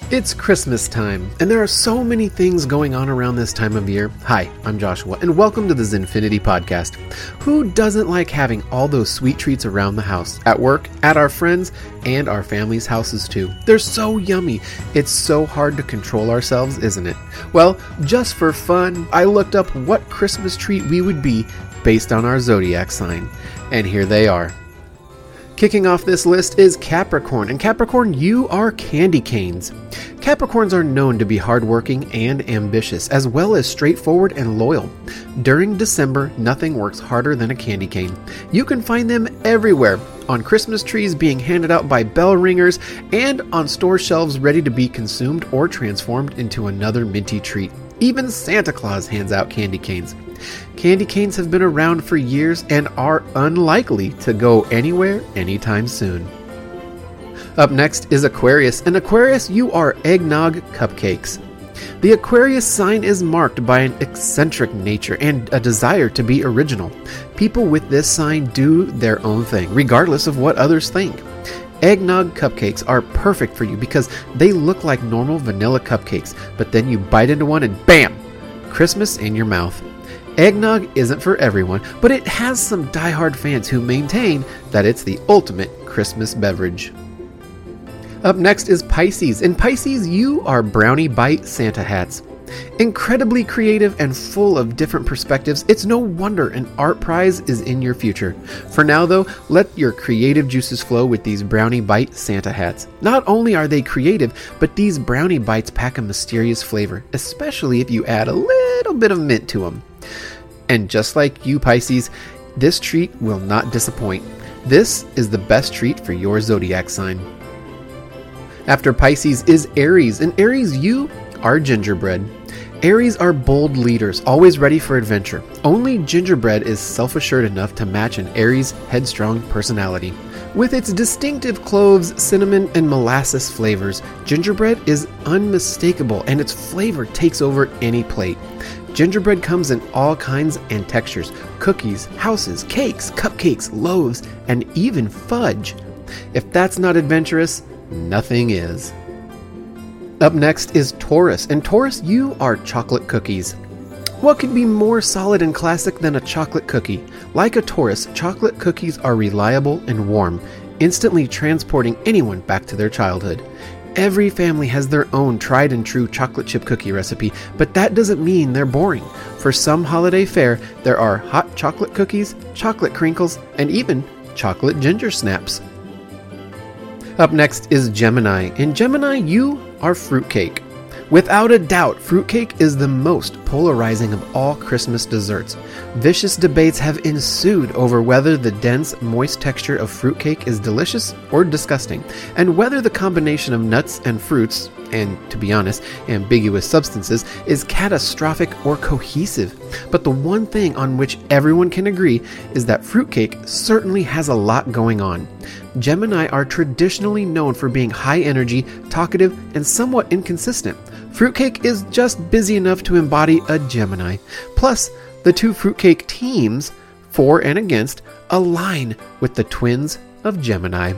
It's Christmas time, and there are so many things going on around this time of year. Hi, I'm Joshua, and welcome to the Zinfinity Podcast. Who doesn't like having all those sweet treats around the house, at work, at our friends, and our family's houses too? They're so yummy. It's so hard to control ourselves, isn't it? Well, just for fun, I looked up what Christmas treat we would be based on our zodiac sign, and here they are. Kicking off this list is Capricorn, and Capricorn, you are candy canes. Capricorns are known to be hardworking and ambitious, as well as straightforward and loyal. During December, nothing works harder than a candy cane. You can find them everywhere, on Christmas trees being handed out by bell ringers, and on store shelves ready to be consumed or transformed into another minty treat. Even Santa Claus hands out candy canes. Candy canes have been around for years and are unlikely to go anywhere anytime soon. Up next is Aquarius, and Aquarius, you are eggnog cupcakes. The Aquarius sign is marked by an eccentric nature and a desire to be original. People with this sign do their own thing, regardless of what others think. Eggnog cupcakes are perfect for you because they look like normal vanilla cupcakes, but then you bite into one and bam! Christmas in your mouth. Eggnog isn't for everyone, but it has some diehard fans who maintain that it's the ultimate Christmas beverage. Up next is Pisces, and Pisces, you are brownie bite Santa hats. Incredibly creative and full of different perspectives, it's no wonder an art prize is in your future. For now though, let your creative juices flow with these brownie bite Santa hats. Not only are they creative, but these brownie bites pack a mysterious flavor, especially if you add a little bit of mint to them. And just like you Pisces, this treat will not disappoint. This is the best treat for your zodiac sign. After Pisces is Aries, and Aries, you are gingerbread. Aries are bold leaders, always ready for adventure. Only gingerbread is self-assured enough to match an Aries' headstrong personality. With its distinctive cloves, cinnamon, and molasses flavors, gingerbread is unmistakable and its flavor takes over any plate. Gingerbread comes in all kinds and textures: cookies, houses, cakes, cupcakes, loaves, and even fudge. If that's not adventurous, nothing is. Up next is Taurus, and Taurus, you are chocolate cookies. What could be more solid and classic than a chocolate cookie? Like a Taurus, chocolate cookies are reliable and warm, instantly transporting anyone back to their childhood. Every family has their own tried and true chocolate chip cookie recipe, but that doesn't mean they're boring. For some holiday fare, there are hot chocolate cookies, chocolate crinkles, and even chocolate ginger snaps. Up next is Gemini, and Gemini, you are fruitcake. Without a doubt, fruitcake is the most polarizing of all Christmas desserts. Vicious debates have ensued over whether the dense, moist texture of fruitcake is delicious or disgusting, and whether the combination of nuts and fruits, and to be honest, ambiguous substances, is catastrophic or cohesive. But the one thing on which everyone can agree is that fruitcake certainly has a lot going on. Gemini are traditionally known for being high energy, talkative, and somewhat inconsistent. Fruitcake is just busy enough to embody a Gemini. Plus, the two fruitcake teams, for and against, align with the twins of Gemini.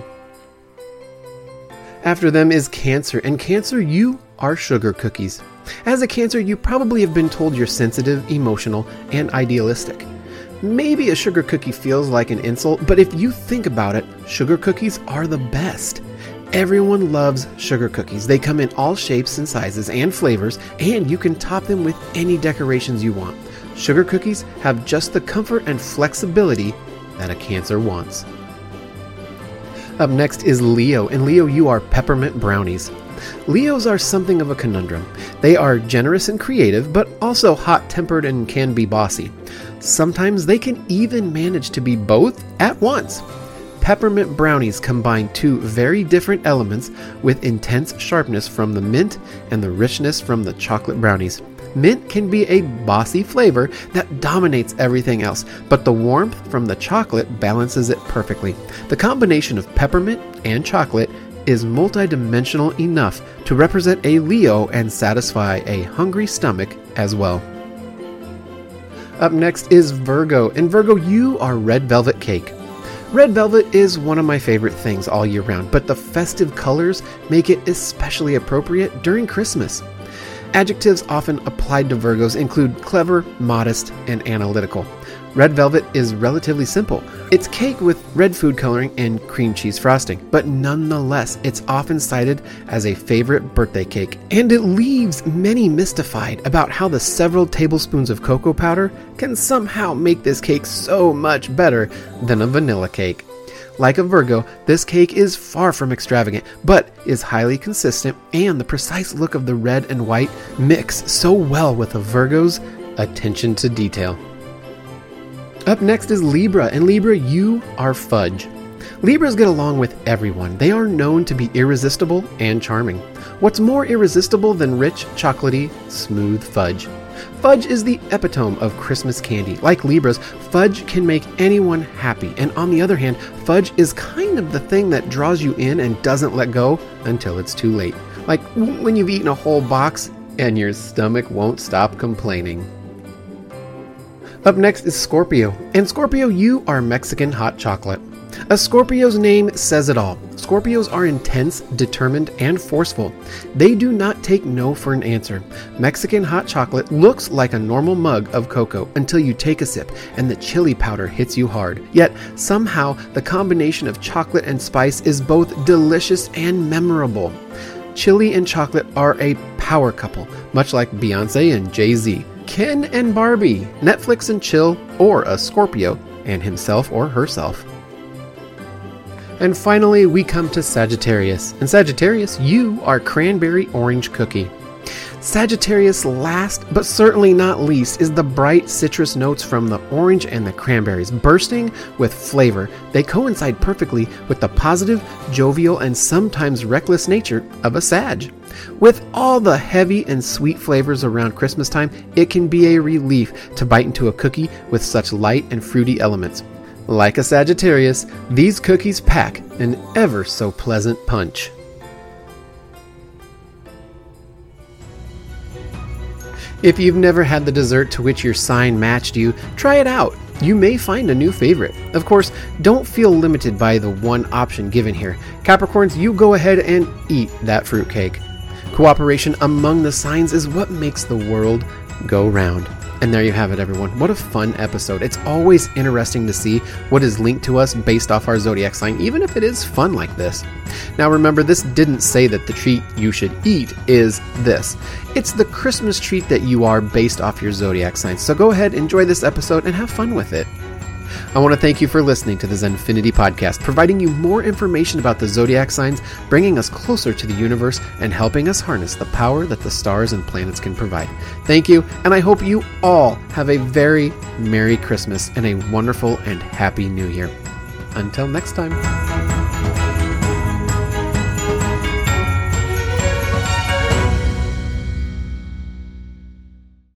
After them is Cancer, and Cancer, you are sugar cookies. As a Cancer, you probably have been told you're sensitive, emotional, and idealistic. Maybe a sugar cookie feels like an insult, but if you think about it, sugar cookies are the best. Everyone loves sugar cookies. They come in all shapes and sizes and flavors, and you can top them with any decorations you want. Sugar cookies have just the comfort and flexibility that a Cancer wants. Up next is Leo, and Leo, you are peppermint brownies. Leos are something of a conundrum. They are generous and creative, but also hot-tempered and can be bossy. Sometimes they can even manage to be both at once. Peppermint brownies combine two very different elements with intense sharpness from the mint and the richness from the chocolate brownies. Mint can be a bossy flavor that dominates everything else, but the warmth from the chocolate balances it perfectly. The combination of peppermint and chocolate is multidimensional enough to represent a Leo and satisfy a hungry stomach as well. Up next is Virgo, and Virgo, you are red velvet cake. Red velvet is one of my favorite things all year round, but the festive colors make it especially appropriate during Christmas. Adjectives often applied to Virgos include clever, modest, and analytical. Red velvet is relatively simple. It's cake with red food coloring and cream cheese frosting, but nonetheless, it's often cited as a favorite birthday cake, and it leaves many mystified about how the several tablespoons of cocoa powder can somehow make this cake so much better than a vanilla cake. Like a Virgo, this cake is far from extravagant, but is highly consistent, and the precise look of the red and white mix so well with a Virgo's attention to detail. Up next is Libra, and Libra, you are fudge. Libras get along with everyone. They are known to be irresistible and charming. What's more irresistible than rich, chocolatey, smooth fudge? Fudge is the epitome of Christmas candy. Like Libras, fudge can make anyone happy, and on the other hand, fudge is kind of the thing that draws you in and doesn't let go until it's too late. Like when you've eaten a whole box and your stomach won't stop complaining. Up next is Scorpio, and Scorpio, you are Mexican hot chocolate. A Scorpio's name says it all. Scorpios are intense, determined, and forceful. They do not take no for an answer. Mexican hot chocolate looks like a normal mug of cocoa until you take a sip and the chili powder hits you hard. Yet, somehow, the combination of chocolate and spice is both delicious and memorable. Chili and chocolate are a power couple, much like Beyonce and Jay-Z, Ken and Barbie, Netflix and chill, or a Scorpio and himself or herself. And finally, we come to Sagittarius. And Sagittarius, you are cranberry orange cookie. Sagittarius, last but certainly not least, is the bright citrus notes from the orange and the cranberries, bursting with flavor. They coincide perfectly with the positive, jovial, and sometimes reckless nature of a Sag. With all the heavy and sweet flavors around Christmas time, it can be a relief to bite into a cookie with such light and fruity elements. Like a Sagittarius, these cookies pack an ever so pleasant punch. If you've never had the dessert to which your sign matched you, try it out. You may find a new favorite. Of course, don't feel limited by the one option given here. Capricorns, you go ahead and eat that fruitcake. Cooperation among the signs is what makes the world go round. And there you have it, everyone. What a fun episode. It's always interesting to see what is linked to us based off our zodiac sign, even if it is fun like this. Now remember, this didn't say that the treat you should eat is this. It's the Christmas treat that you are based off your zodiac sign. So go ahead, enjoy this episode, and have fun with it. I want to thank you for listening to the Zenfinity Podcast, providing you more information about the zodiac signs, bringing us closer to the universe, and helping us harness the power that the stars and planets can provide. Thank you, and I hope you all have a very Merry Christmas and a wonderful and Happy New Year. Until next time.